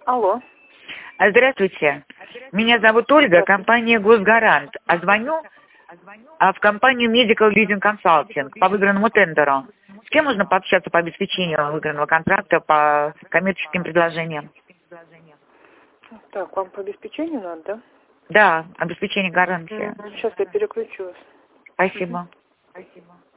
Алло. Здравствуйте. Меня зовут Ольга, компания «Госгарант». А звоню в компанию Medical Leasing Consulting по выигранному тендеру. С кем можно пообщаться по обеспечению выигранного контракта по коммерческим предложениям? Так, вам по обеспечению надо, да? Да, обеспечение гарантии. Сейчас я переключу вас. Спасибо.